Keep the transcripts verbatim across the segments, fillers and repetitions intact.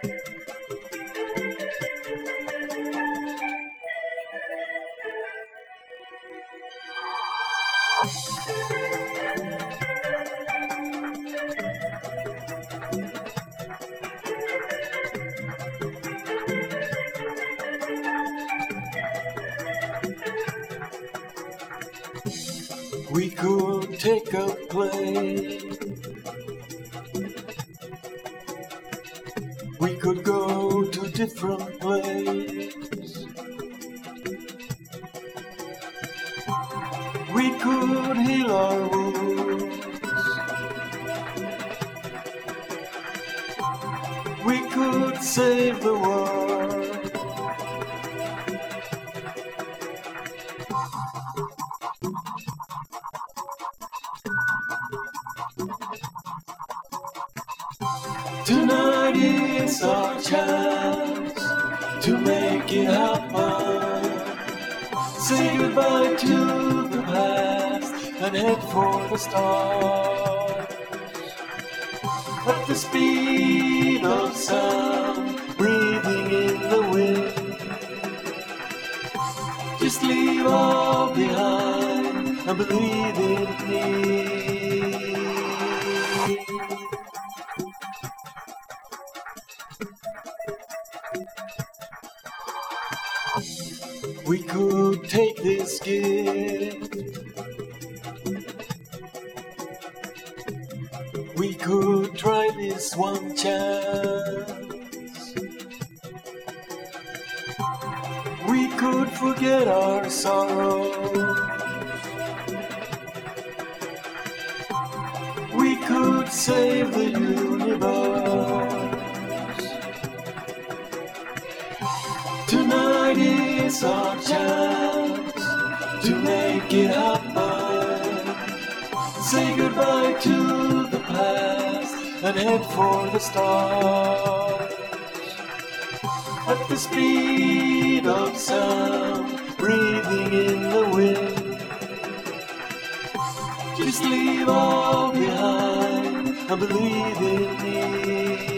We could take a plane. We could go to different places. We could heal our wounds. We could save the world. Tonight is our chance to make it happen. Say goodbye to the past and head for the stars. At the speed of sound, breathing in the wind. Just leave all behind and believe in me. We could take this gift. We could try this one chance. We could forget our sorrows. We could save the universe. Tonight is our chance to make it happen. Say goodbye to the past and head for the stars. At the speed of sound, breathing in the wind. Just leave all behind and believe in me.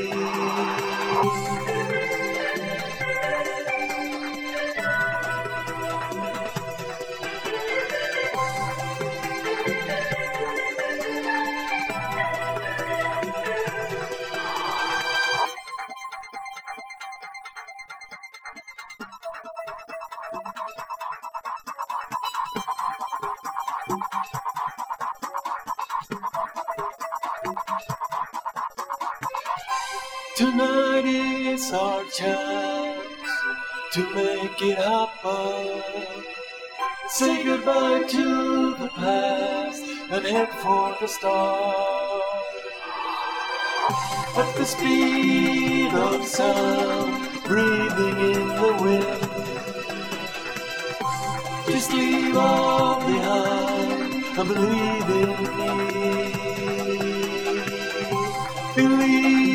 Tonight is our chance to make it happen. Say goodbye to the past and head for the stars. At the speed of sound, breathing in the wind. Just leave all behind and believe in me. Believe